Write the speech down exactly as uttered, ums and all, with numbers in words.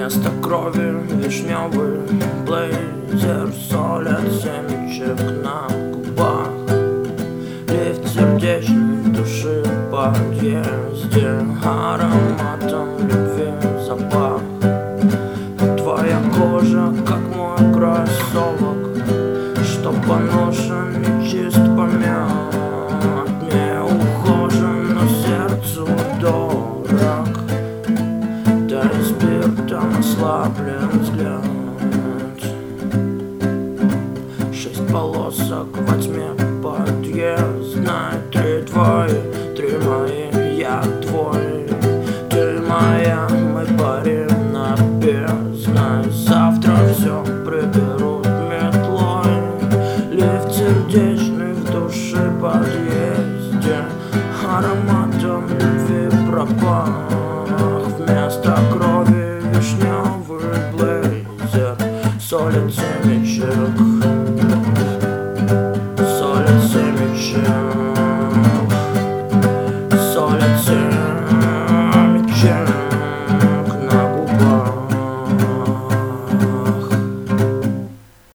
Вместо крови вишневый блейзер, солят семечек на губах. Лифт сердечный в души в подъезде, ароматом любви запах. Твоя кожа, как мой кроссовок, что поношен и чист помят. Не ухожен, но сердцу дорог, да и спиртом ослаблен взгляд. Шесть полосок во тьме подъездной, три твои, три мои, я твой. Ты моя, мы парим на бездной. Завтра все приберут метлой. Лифт сердечный в душе подъезде, ароматом любви пропах. Вместо крови вишневый блейзер, солят семечек.